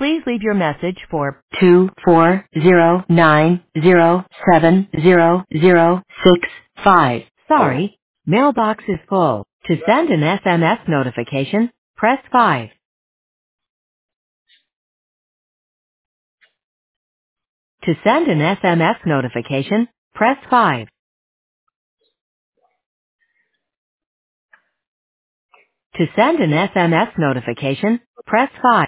Please leave your message for 24090700065. Sorry, mailbox is full. To send an SMS notification, press 5. To send an SMS notification, press 5. To send an SMS notification, press 5.